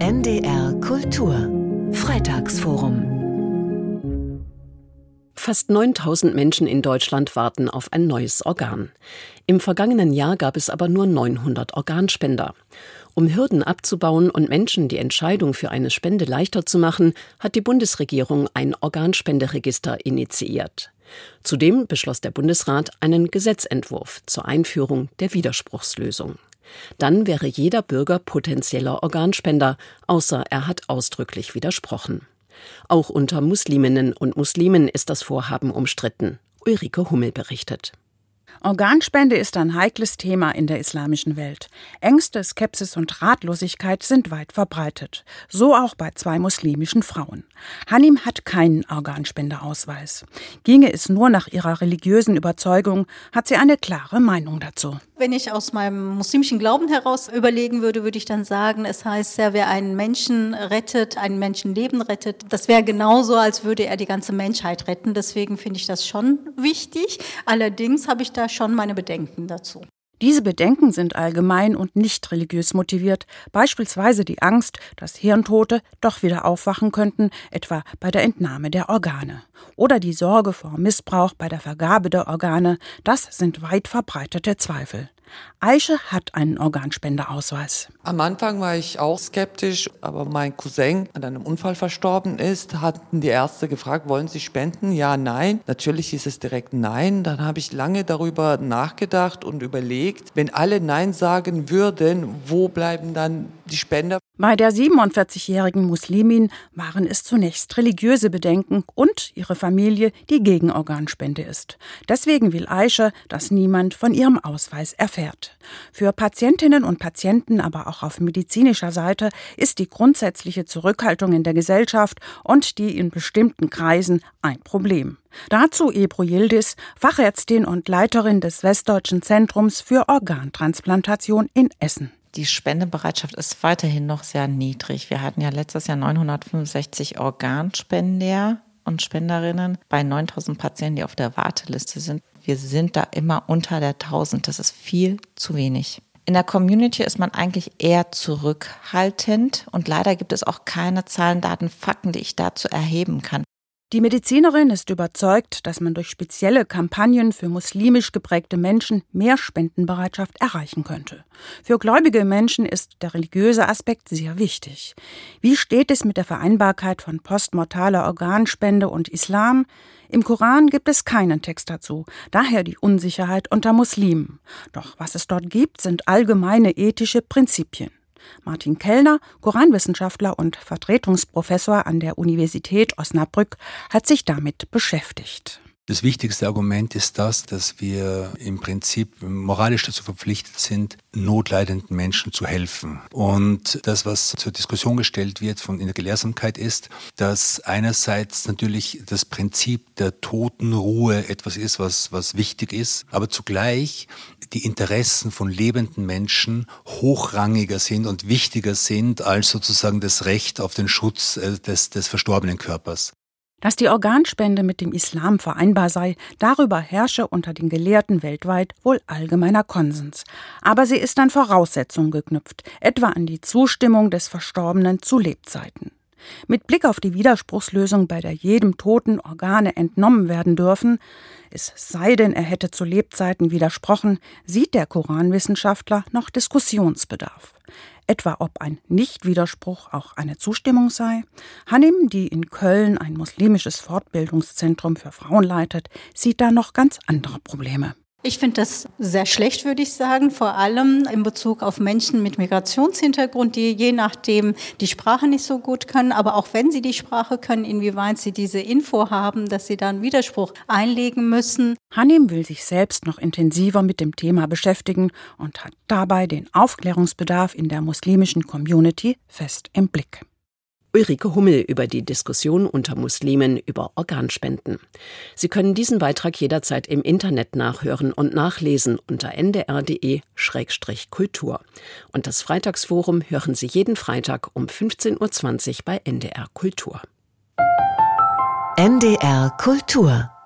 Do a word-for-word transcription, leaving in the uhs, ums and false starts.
N D R Kultur Freitagsforum. Fast neuntausend Menschen in Deutschland warten auf ein neues Organ. Im vergangenen Jahr gab es aber nur neunhundert Organspender. Um Hürden abzubauen und Menschen die Entscheidung für eine Spende leichter zu machen, hat die Bundesregierung ein Organspenderegister initiiert. Zudem beschloss der Bundesrat einen Gesetzentwurf zur Einführung der Widerspruchslösung. Dann wäre jeder Bürger potenzieller Organspender, außer er hat ausdrücklich widersprochen. Auch unter Musliminnen und Muslimen ist das Vorhaben umstritten. Ulrike Hummel berichtet. Organspende ist ein heikles Thema in der islamischen Welt. Ängste, Skepsis und Ratlosigkeit sind weit verbreitet. So auch bei zwei muslimischen Frauen. Hanim hat keinen Organspendeausweis. Ginge es nur nach ihrer religiösen Überzeugung, hat sie eine klare Meinung dazu. Wenn ich aus meinem muslimischen Glauben heraus überlegen würde, würde ich dann sagen, es heißt ja, wer einen Menschen rettet, ein Menschenleben rettet, das wäre genauso, als würde er die ganze Menschheit retten. Deswegen finde ich das schon wichtig. Allerdings habe ich da schon meine Bedenken dazu. Diese Bedenken sind allgemein und nicht religiös motiviert, beispielsweise die Angst, dass Hirntote doch wieder aufwachen könnten, etwa bei der Entnahme der Organe. Oder die Sorge vor Missbrauch bei der Vergabe der Organe, das sind weit verbreitete Zweifel. Aische hat einen Organspendeausweis. Am Anfang war ich auch skeptisch, aber mein Cousin an einem Unfall verstorben ist, hatten die Ärzte gefragt, wollen Sie spenden? Ja, nein. Natürlich hieß es direkt nein. Dann habe ich lange darüber nachgedacht und überlegt, wenn alle Nein sagen würden, wo bleiben dann die Spender? Bei der siebenundvierzigjährigen Muslimin waren es zunächst religiöse Bedenken und ihre Familie, die gegen Organspende ist. Deswegen will Aische, dass niemand von ihrem Ausweis erfährt. Für Patientinnen und Patienten, aber auch auf medizinischer Seite, ist die grundsätzliche Zurückhaltung in der Gesellschaft und die in bestimmten Kreisen ein Problem. Dazu Ebru Yildiz, Fachärztin und Leiterin des Westdeutschen Zentrums für Organtransplantation in Essen. Die Spendebereitschaft ist weiterhin noch sehr niedrig. Wir hatten ja letztes Jahr neunhundertfünfundsechzig Organspender und Spenderinnen bei neuntausend Patienten, die auf der Warteliste sind. Wir sind da immer unter der tausend. Das ist viel zu wenig. In der Community ist man eigentlich eher zurückhaltend und leider gibt es auch keine Zahlen, Daten, Fakten, die ich dazu erheben kann. Die Medizinerin ist überzeugt, dass man durch spezielle Kampagnen für muslimisch geprägte Menschen mehr Spendenbereitschaft erreichen könnte. Für gläubige Menschen ist der religiöse Aspekt sehr wichtig. Wie steht es mit der Vereinbarkeit von postmortaler Organspende und Islam? Im Koran gibt es keinen Text dazu, daher die Unsicherheit unter Muslimen. Doch was es dort gibt, sind allgemeine ethische Prinzipien. Martin Kellner, Koranwissenschaftler und Vertretungsprofessor an der Universität Osnabrück, hat sich damit beschäftigt. Das wichtigste Argument ist das, dass wir im Prinzip moralisch dazu verpflichtet sind, notleidenden Menschen zu helfen. Und das, was zur Diskussion gestellt wird von in der Gelehrsamkeit, ist, dass einerseits natürlich das Prinzip der Totenruhe etwas ist, was, was wichtig ist, aber zugleich die Interessen von lebenden Menschen hochrangiger sind und wichtiger sind als sozusagen das Recht auf den Schutz des, des verstorbenen Körpers. Dass die Organspende mit dem Islam vereinbar sei, darüber herrsche unter den Gelehrten weltweit wohl allgemeiner Konsens. Aber sie ist an Voraussetzungen geknüpft, etwa an die Zustimmung des Verstorbenen zu Lebzeiten. Mit Blick auf die Widerspruchslösung, bei der jedem Toten Organe entnommen werden dürfen, es sei denn, er hätte zu Lebzeiten widersprochen, sieht der Koranwissenschaftler noch Diskussionsbedarf. Etwa ob ein Nichtwiderspruch auch eine Zustimmung sei. Hanim, die in Köln ein muslimisches Fortbildungszentrum für Frauen leitet, sieht da noch ganz andere Probleme. Ich finde das sehr schlecht, würde ich sagen, vor allem in Bezug auf Menschen mit Migrationshintergrund, die je nachdem die Sprache nicht so gut können, aber auch wenn sie die Sprache können, inwieweit sie diese Info haben, dass sie da einen Widerspruch einlegen müssen. Hanim will sich selbst noch intensiver mit dem Thema beschäftigen und hat dabei den Aufklärungsbedarf in der muslimischen Community fest im Blick. Ulrike Hummel über die Diskussion unter Muslimen über Organspenden. Sie können diesen Beitrag jederzeit im Internet nachhören und nachlesen unter n d r punkt d e Schrägstrich Kultur. Und das Freitagsforum hören Sie jeden Freitag um fünfzehn Uhr zwanzig bei N D R Kultur. N D R Kultur